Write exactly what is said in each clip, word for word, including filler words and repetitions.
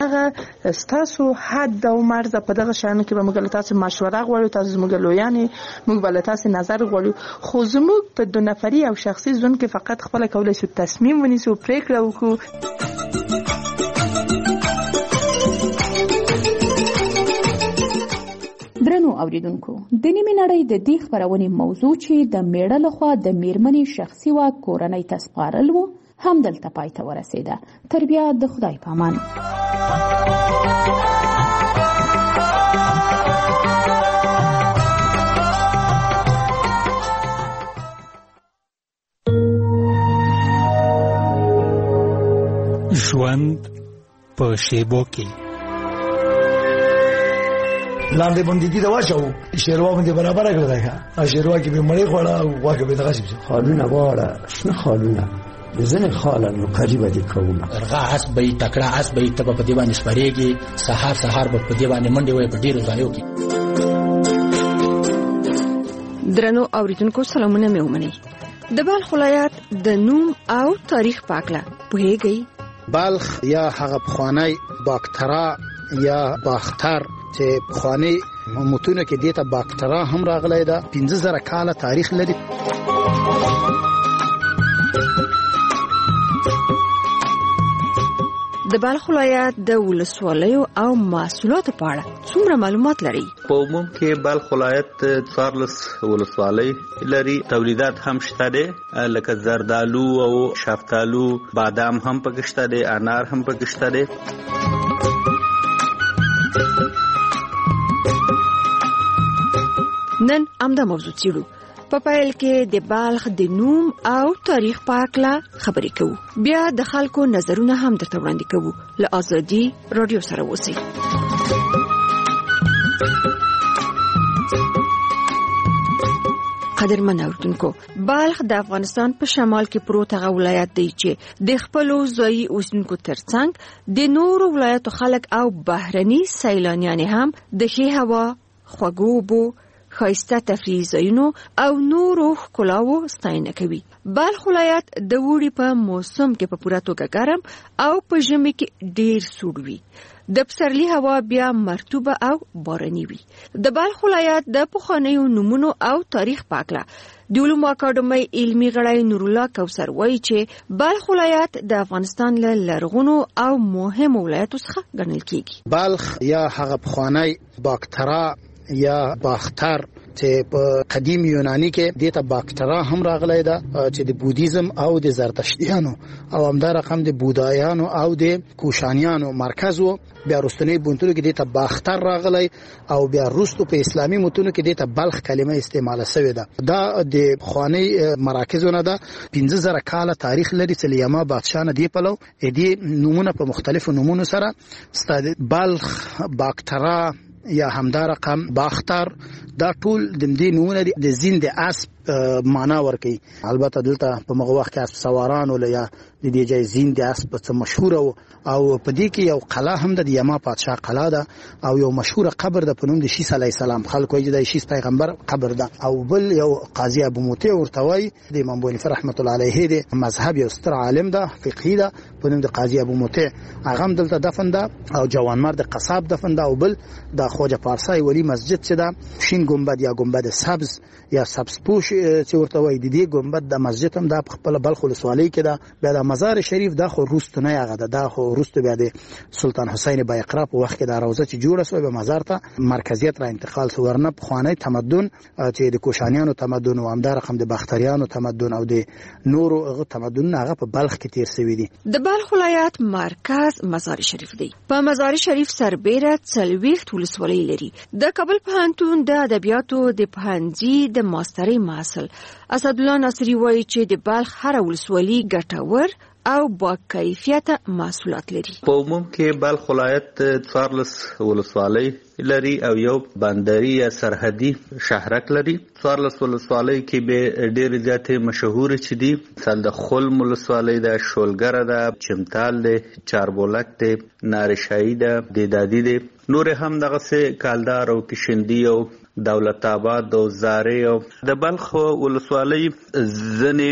دغه ستاسو حد او مرز په دغه شانو کې به موږ له تاسو مشوره غواړو، تاسو زموږ لویانې، موږ به له تاسو نظر غواړو. خو زموږ په دو نفري او شخصي ژوند کې فقط خپل کولای شو تصمیم ونیسو، پریکړه وکړو. درنو اوریدونکو، د نیمې نړۍ د دې خپرونې موضوع چې د میړه لخوا د میرمنې شخصي واک کورنۍ ته سپارل و هم دلته پای ته ورسېده. تر بیا د خدای په امان. ژوند په شیبو کې لاندې باندې دي دا واچو شیروا باندې برابر کړی دا شیروا کې به مړې خوړه او واګه به دغه شي خالونه واړه شنه خالونه ځنه خاله نو قریبه دي کومه ارغا اس به تکړه اس به تب په دی باندې سپریږي سحر سحر په دی باندې منډي وای په ډیرو ځایو کې. درنو اوریدونکو سلامونه مې ومني. د بلخ ولایت د نوم او تاریخ پاکله پوهیږي. بلخ یا هغه پخوانی باکترا یا باختر چې پخوانی متونه کې دیته باکترا هم راغلی ده، پنځه زره کاله تاریخ لري. د بلخ ولایت د ولسوالیو او محصولاتو په اړه څومره معلومات لري؟ په عموم کې بلخ ولایت څوارلس ولسوالۍ لري. تولیدات هم شته دي لکه زردالو او شفتالو، بادام هم پکې شته دي، انار هم پکې شته دي. نن امدا موضوع چیرو په پایل کې د بلخ د نوم او تاریخ په اړه خبرې کوو. بیا د خلکو نظرونه هم درته وړاندې کوو. له ازادي رادیو سره اوسئ. قدرمن اوریدونکو، بلخ د افغانستان په شمال کې پروت هغه ولایت دی چې د خپل ځایي اوسیدونکو ترڅنګ د نورو ولایتو خلک او بهرني سیلانیان هم د ښې هوا، خوږو اوبو، ښایسته تفریحي ځایونو او نورو ښکلاوو ستاینه کوي. بلخ ولایت د اوړي په موسم کې په پوره توګه ګرم او په ژمي کې ډیر سوړ وي. د پسرلي هوا بیا مرطوبه او باراني وي. د بلخ ولایت د پخوانیو نومونو او تاریخ په اړه د علومو اکاډمۍ علمي غړی نور الله کوثر وایي چې بلخ ولایت د افغانستان له لرغونو او مهمو ولایتو څخه ګڼل کیږي. بلخ یا هغه پخوانی باکترا یا باختر چې په قدیم یونانی کې دیته باکترا هم راغلی ده چې د بودیزم او د زرتشتیانو او همدا رقم د بودایانو او د کوشانیانو مرکز وو. بیا رستنی بونتونو کې دیته باختر راغلی او بیا رستو په اسلامي متونو کې دیته بلخ کلمه استعماله شوې ده. دا د خوانی مراکزونه ده. پنځه زره کاله تاریخ لري چې لیما بادشاه نه دی پلو دې نمونه په مختلفو نمونو سره ستاد بلخ، باکترا یا همدا رقم باختر، دا ټول د دې نمونه دي د زین د اسب معنا ورکي. البته دلته په مغه وخت کې اسب سواران ول یا د دې ځای زین د اسب څخه مشهور او په دې کې یو قلعه هم د یما پادشاه قلعه ده او یو مشهور قبر د پنوم د شیس علی السلام. خلکو یې د شیس پیغمبر قبر ده. او بل یو قاضي ابو موتی ورتوي د امام بونی رحمت الله علیه د مذهب یو ستر عالم ده، فقهی ده، پنوم د قاضي ابو موتی. هغه هم دلته دفن ده. او جوانمرد قصاب دفن ده. او بل د خواجه پارسای ولی مسجد چې ده، شین گنبد یا گنبد سبز یا سبز پوش چې ورته وایي، د دې گنبد د مسجد هم د خپل بلخ ولسوالۍ کې ده. بیا د مزار شریف د خو روستو نه هغه ده، د خو روستو بیا د سلطان حسین بایقرا په وخت کې د روضه چې جوړه شوه به مزار ته مرکزیت را انتقال شو. ورنه پخوانی تمدن چې د کوشانیانو تمدن او همدا رقم د باختریانو تمدن او د نورو تمدن هغه په بلخ کې تیر شوی دي. د بلخ ولایت مرکز مزار شریف دی. په مزار شریف سربیره څلوېښت ولسوالۍ لري. د کابل پوهنتون د ادبیاتو د پوهنځي د ماسترۍ محصل اسدالله ناصري وایي چې د بلخ هر ولسوالۍ ګټور او با کیفیت محصولات لري. په عموم کې بلخ ولایت څوارلس ولسوالۍ لري او یو بندري یا سرحدي شهرک لري. څوارلس ولسوالۍ کې به ډېر زیاتې مشهور چې دي مثلا د خلم ولسوالۍ ده، شولګره ده، چمتال ده، چاربولک ده، نارشایی ده، دیدادي ده. نور هم دغه سه کالدار او کشندی او دولت آباد او زارې او د بلخ ولسوالۍ ځنې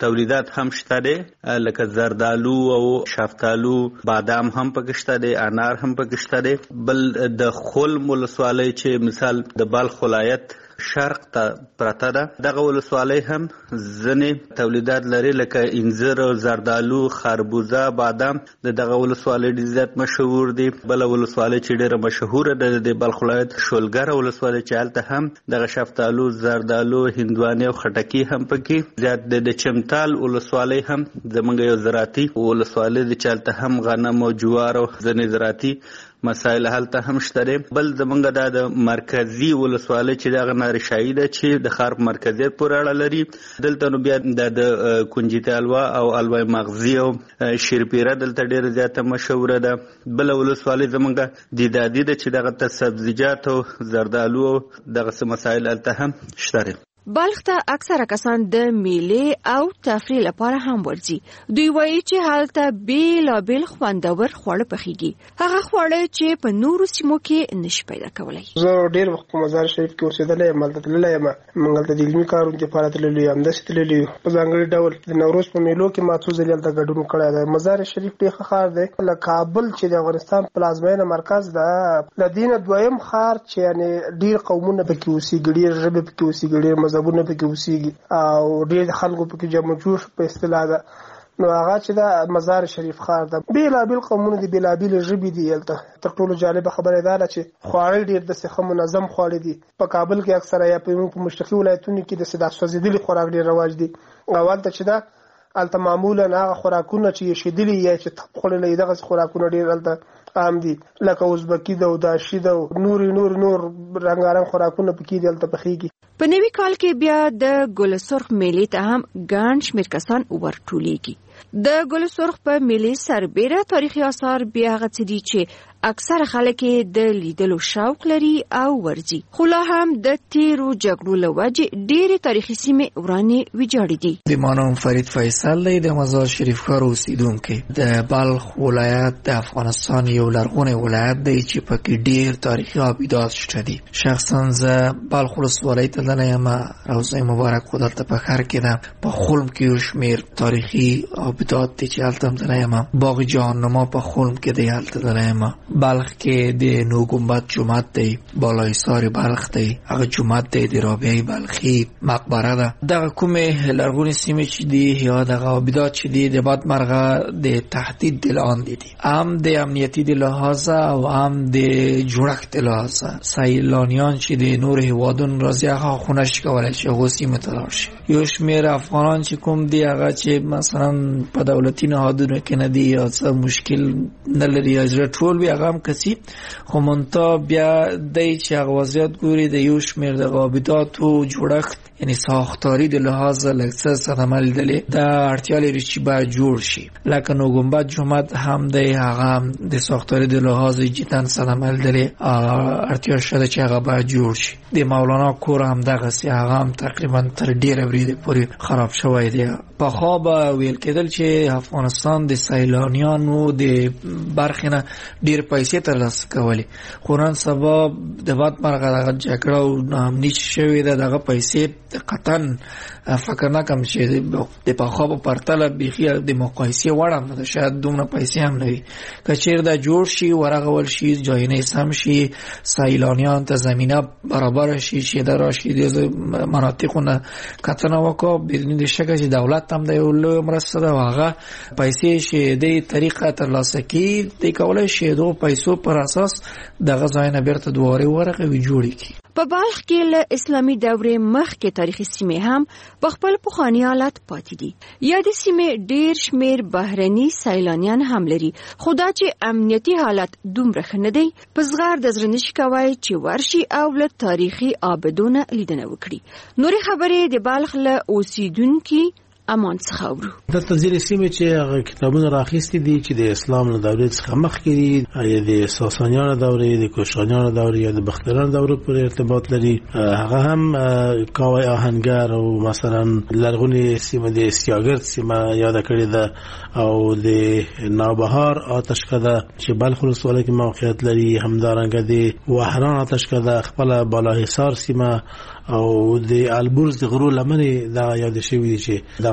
تولیدات هم شته دي لکه زردالو او شفتالو، بادام هم پکې شته دي، انار هم پکې شته دي. بل د خلم ولسوالۍ چې مثال د بلخ ولایت شرق ته پرته ده، دغه ولسوالۍ هم ځینې تولیدات لري لکه انځر، زردالو، خربوزه، بادام. د دغه ولسوالۍ ډېر زیات مشهور دي. بل ولسوالۍ چې ډېره مشهوره ده د بلخ ولایت شولګره ولسوالۍ چې هلته هم دغه شفتالو، زردالو، هندوانې او خټکي هم پکې زیات دي. د چمتال ولسوالۍ هم زمونږ یو زراعتي ولسوالۍ ده چې هلته هم غنم او جوار او ځینې زراعتي مسایل هلته هم شته. بل زمونږ دا د مرکزی ولسوالۍ چې دغه نارشایي ده چې د ښار په مرکزیت پورې اړه لري. دلته نو بیا د کنجیتي الوا او الوای مغزي او شیرپیره دلته ډېره زیاته مشهوره ده. بل ولسوالۍ زمونږ دیدادي ده چې دغه ته سبزیجات او زردالو او دغه مسایل هلته هم شته. بلخ ته اکثره کسان د میلې او تفریح لپاره هم ورځي. دوی وایي چې هلته بیلابیل خوندور خواړه پخیږي، هغه خواړه چې په نورو سیمو کې نشي پیدا کولی. زه ډېر وخت په مزار شریف کې اوسېدلی یم، هلته تللی یم. موږ هلته د علمي کارونو دپاره تللي یو، همداسې تللي یو. په ځانګړي ډول د نوروز په میلو کې ما څو ځلې هلته ګډون کړی دی. مزار شریف ډېر ښه ښار دی. له کابل چې د افغانستان پلازمینه مرکز ده، له دې نه دویم ښار چې یعنې ډېر قومونه پکې اوسېږي، ډېر ژبې پکې اوسېږي، ډېر مذهبونه پکې اوسېږي او ډېر خلکو پکې جمع جوش په اصطلاح ده. نو هغه چې دا مزار شریف ښار ده، بیلابیل قومونه دي، بیلابیل ژبې دي. هلته تر ټولو جالبه خبره دا ده چې خواړه ډېر داسې ښه منظم خواړه دي. په کابل کې اکثره یا په مشرقي ولایتونو کې داسې دا سوځېدلي خوراک ډېر رواج دي. او هلته چې ده هلته معمولا هغه خوراکونه چې یشېدلي یا چې تپ خوړلی دغسې خوراکونه ډېر هلته عام دي، لکه ازبکي ده او داشي ده او نور نور نور رنګارنګ خوراکونه پکې دي، هلته پخېږي. په نوي کال کې بیا د ګل سرخ میلې ته هم ګڼ شمېر کسان ورټولېږي. د ګل سرخ په میلې سربیره تاریخي آثار بیا هغه څه دي چې اکثره خلک د لیدلو شوق لري او ورځي. خو لا هم د تیرو جګړو له وجې ډېرې تاریخي سیمې ورانې ویجاړې دي. د ما نوم فرید فیصل دی، د مزار شریف ښار اوسېدونکی. د بلخ ولایت د افغانستان یو لرغونی ولایت دی چې پکې ډېر تاریخي آبدات شته دي. شخصا زه بلخ ولسوالۍ ته تللی یم، روضه مبارک خو دلته په ښار کې ده. په خلم کې یو شمېر تاریخي آبدات دی چې هلته هم تللی یم. باغ جهاننما په خلم کې دی، هلته تللی یم. بلخ کې د نو ګنبد جومات دی، بالای سار بلخ دی، هغه جومات دی د رابعه بلخي، مقبره ده. دغه کومې لرغونې سیمې چې دي یا دغه آبدات چې دي د بدمرغه د تهدید د لاندې دي، هم د امنیتي د لحاظه او هم د جوړښت د لحاظه. سیلانیان چې د نور هیوادونو راځي هغه خو نشي کولی چې هغو سیمو ته لاړ شي. یو شمېر افغانان چې کوم دي هغه چې مثلا په دولتي نهادونو کې نه دي یا څه مشکل نه لري یا زړه ټول وي، هغه هم کسي. خو منتها بیا دی چې هغه وضعیت ګوري د یو شمېر د آبداتو جوړښت یعنی ساختاري د لحاظه لږ څه صدمه لیدلې، دا اړتیا لري چې باید جوړ شي. لکه نو ګنبد جومات هم دی، هغه د ساختاري د لحاظه جدا صدمه لیدلې، اړتیا شته چې هغه باید جوړ شي. د مولانا کور هم دغسې، هغه هم تقریبا تر ډېره بریده پورې خراب شوی دی. پخوا به ویل کېدل چې افغانستان د سیلانیانو د برخې نه ډېر پیسې ترلاسه کولې، خو نن سبا د بدمرغه دغه جګړه او ناامني چې شوې ده، دغه پیسې قطعا فکر نه کوم چې د پخوا په پرتله بیخي د مقایسې وړ هم نه ده، شاید دومره پیسې هم نه وي. که چېرې دا جوړ شي، ورغول شي، جاینې سم شي، سیلانیان ته زمینه برابر شي چې دا راشي د مناطقو نه کتنه وکړو، بدون د شکه چې دولت هم د یو لوی مرسته ده او هغه پیسې چې د طریقه ترلاسه کړي، دی کولی شي دغو پیسو پر اساس دغه ځای نه بیرته دوباره ورغوي، جوړې کړي. په بلخ کې له اسلامي دورې مخکې تاریخي سیمې هم په خپل پخواني حالت پاتې دي. یادې سیمې ډېر شمېر بهرني سیلانیان هم لري، خو دا چې امنیتي حالت دومره ښه نه دی، په زغر د زړه نشي کوی چې ورشي او له تاریخي آبدونه لیدنه وکړي. نورې خبرې د بلخ له اوسیدونکي امان څخه اورو. دلته ځینې سیمې چې هغه کتابونه راخیستي دي چې د اسلام له دورې څخه مخکې دي، یا د ساسانیانو دورې، د کوشانیانو دورې یا د بختیارانو دورې پورې ارتباط لري. هغه هم کاوی آهنګر او مثلا لرغونې سیمه د سیاګرد سیمه یاده کړې ده، او د نوبهار آتشکده چې بلخ ولسوالۍ کې موقعیت لري، همدارنګه د وحران آتشکده، خپله بالاحصار سیمه او د البرز د غرو لمنې دغه یاد شوي دي چې دغه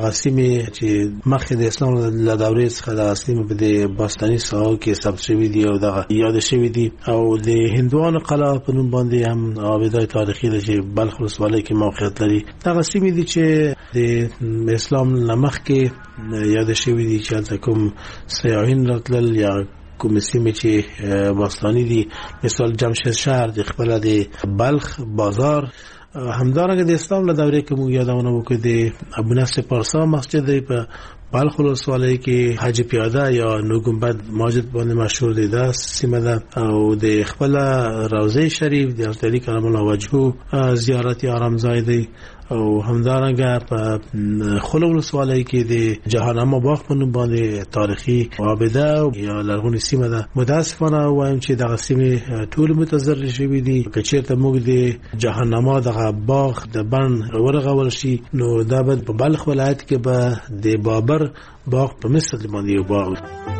دغه سیمې چې مخکې د اسلام له دورې څخه دغه سیمې په د باستاني ساحو کې ثبت شوي دي او دغه یاد شوي دي او د هندوانو قلعه په نوم باندې هم آبادای تاریخي ده چې بلخ ولسوالۍ کې موقعیت لري. دغه سیمې دي چې د اسلام له مخکې یاد شوي دي چې هلته کوم سیاحین راتلل یا کوم سیمې چې باستاني دي، مثال جمشید شهر د خپله د بلخ بازار. همدارنګه د اسلام له دورې کې موږ یادونه وکړو د ابو نصر پارسا مسجد دی په بلخ ولسوالۍ کې حج پیاده یا نو ګنبد مسجد باندې مشهور دی. دا سیمه ده او د خپله روضه شریف د حضرت علی کرم الله وجهه زیارت آرامځای دی او همدارنګه په خلو ولسوالۍ کې د جهانما باغ په نوم باندې تاریخي آباده یا لرغونې سیمه ده. متاسفانه وایم چې دغه سیمې ټول متضرر شوي دي. که چېرته موږ د جهانما دغه باغ د بڼ ورغول شي نو دا به په بلخ ولایت کې به د بابر باغ په مثل باندې یو باغ.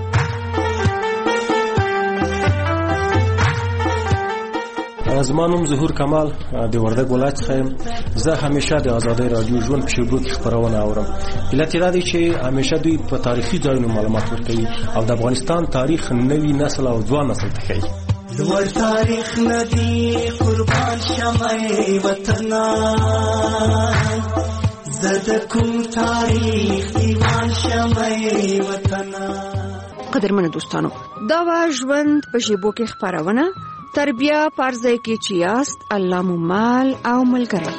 زما نوم ظهور کمال د وردګ ولایت څخه یم. زه همیشه د آزادۍ رادیو ژوند په شیبو کې خبرونه اورم. علت یې دا دی چې همیشه دوی په تاریخي ځایونو معلومات ورکوي او د افغانستان تاریخ نوي نسل او ځوان نسل ته ښیي. لوړ تاریخ ندی قربان شمع وطنا زد کوم تاریخ دیوان شمع وطنا. قدرمنو دوستانو، دا و ژوند په شیبو کې خبرونه تربیه پرځای کې چې یاست الله مو مال او ملګری.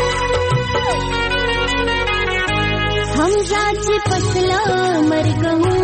हम जाची पसला मर गहूँ